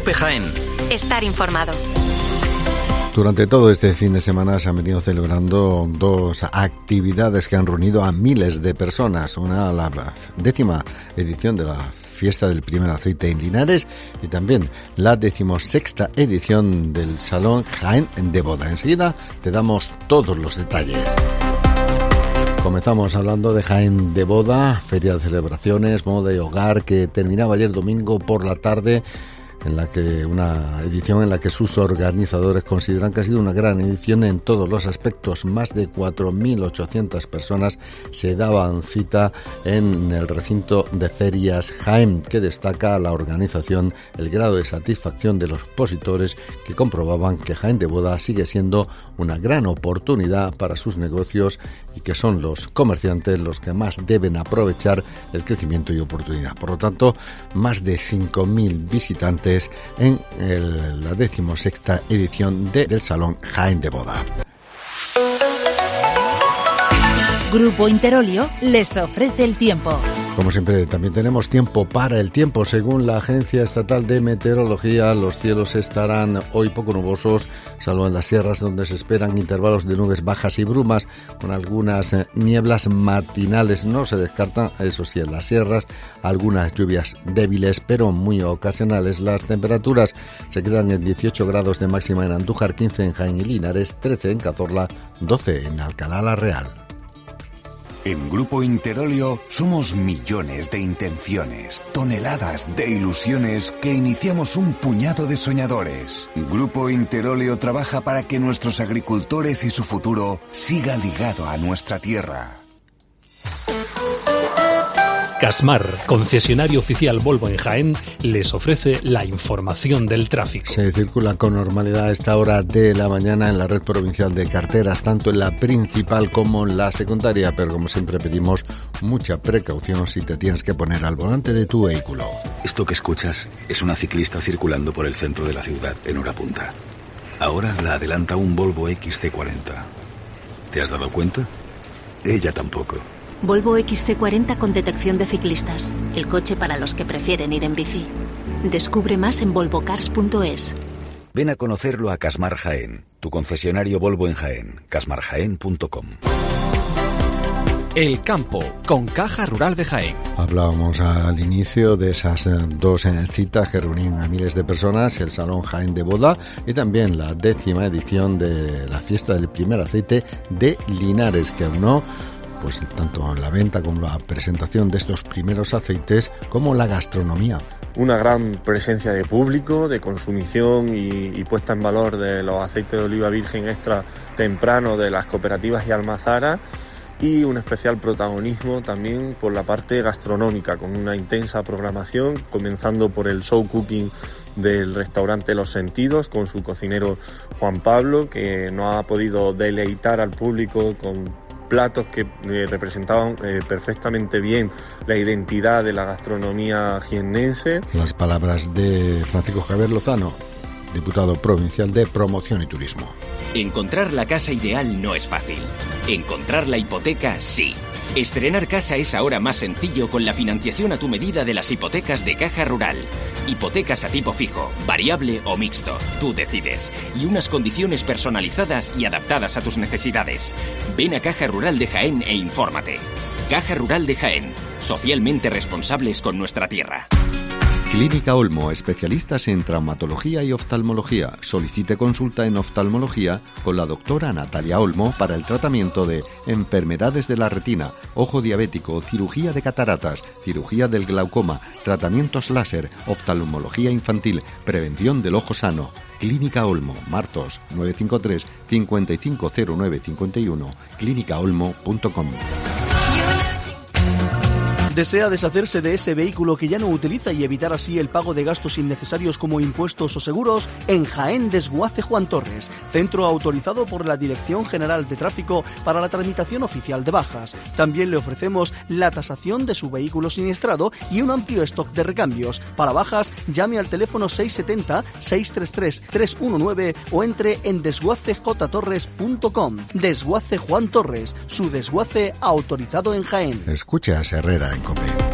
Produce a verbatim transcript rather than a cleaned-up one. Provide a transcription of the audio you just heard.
COPE Jaén. Estar informado. Durante todo este fin de semana se han venido celebrando dos actividades que han reunido a miles de personas. Una, la décima edición de la Fiesta del Primer Aceite en Linares, y también la decimosexta edición del Salón Jaén de Boda. Enseguida te damos todos los detalles. Comenzamos hablando de Jaén de Boda, feria de celebraciones, moda y hogar, que terminaba ayer domingo por la tarde, en la que una edición en la que sus organizadores consideran que ha sido una gran edición en todos los aspectos. Más de cuatro mil ochocientas personas se daban cita en el recinto de Ferias Jaén, que destaca la organización el grado de satisfacción de los expositores, que comprobaban que Jaén de Boda sigue siendo una gran oportunidad para sus negocios y que son los comerciantes los que más deben aprovechar el crecimiento y oportunidad. Por lo tanto, más de cinco mil visitantes en el, la decimosexta edición de, del Salón Jaén de Boda. Grupo Interolio les ofrece el tiempo. Como siempre, también tenemos tiempo para el tiempo. Según la Agencia Estatal de Meteorología, los cielos estarán hoy poco nubosos, salvo en las sierras, donde se esperan intervalos de nubes bajas y brumas, con algunas eh, nieblas matinales. No se descartan, eso sí, en las sierras, algunas lluvias débiles, pero muy ocasionales. Las temperaturas se quedan en dieciocho grados de máxima en Andújar, quince en Jaén y Linares, trece en Cazorla, doce en Alcalá la Real. En Grupo Interolio somos millones de intenciones, toneladas de ilusiones que iniciamos un puñado de soñadores. Grupo Interolio trabaja para que nuestros agricultores y su futuro siga ligado a nuestra tierra. Casmar, concesionario oficial Volvo en Jaén, les ofrece la información del tráfico. Se circula con normalidad a esta hora de la mañana en la red provincial de carreteras, tanto en la principal como en la secundaria, pero como siempre pedimos mucha precaución si te tienes que poner al volante de tu vehículo. Esto que escuchas es una ciclista circulando por el centro de la ciudad en hora punta. Ahora la adelanta un Volvo equis ce cuarenta. ¿Te has dado cuenta? Ella tampoco. Volvo equis ce cuarenta con detección de ciclistas. El coche para los que prefieren ir en bici. Descubre más en volvo cars punto es. Ven a conocerlo a Casmar Jaén, tu concesionario Volvo en Jaén. casmar jaén punto com. El campo, con Caja Rural de Jaén. Hablábamos al inicio de esas dos citas que reunían a miles de personas, el Salón Jaén de Boda y también la décima edición de la Fiesta del Primer Aceite de Linares, que aunó pues tanto la venta como la presentación de estos primeros aceites como la gastronomía. Una gran presencia de público, de consumición y, y puesta en valor de los aceites de oliva virgen extra temprano de las cooperativas y almazaras, y un especial protagonismo también por la parte gastronómica, con una intensa programación, comenzando por el show cooking del restaurante Los Sentidos, con su cocinero Juan Pablo, que nos ha podido deleitar al público con platos que eh, representaban eh, perfectamente bien la identidad de la gastronomía jiennense. Las palabras de Francisco Javier Lozano, diputado provincial de Promoción y Turismo. Encontrar la casa ideal no es fácil. Encontrar la hipoteca, sí. Estrenar casa es ahora más sencillo con la financiación a tu medida de las hipotecas de Caja Rural. Hipotecas a tipo fijo, variable o mixto. Tú decides. Y unas condiciones personalizadas y adaptadas a tus necesidades. Ven a Caja Rural de Jaén e infórmate. Caja Rural de Jaén. Socialmente responsables con nuestra tierra. Clínica Olmo, especialistas en traumatología y oftalmología. Solicite consulta en oftalmología con la doctora Natalia Olmo para el tratamiento de enfermedades de la retina, ojo diabético, cirugía de cataratas, cirugía del glaucoma, tratamientos láser, oftalmología infantil, prevención del ojo sano. Clínica Olmo, Martos, nueve cinco tres, cinco cinco cero nueve cinco uno, clínica olmo punto com. ¿Desea deshacerse de ese vehículo que ya no utiliza y evitar así el pago de gastos innecesarios como impuestos o seguros? En Jaén Desguace Juan Torres, centro autorizado por la Dirección General de Tráfico para la tramitación oficial de bajas. También le ofrecemos la tasación de su vehículo siniestrado y un amplio stock de recambios. Para bajas, llame al teléfono seis siete cero, seis tres tres, tres uno nueve o entre en desguace j torres punto com. Desguace Juan Torres, su desguace autorizado en Jaén. Escucha a Herrera en COPE.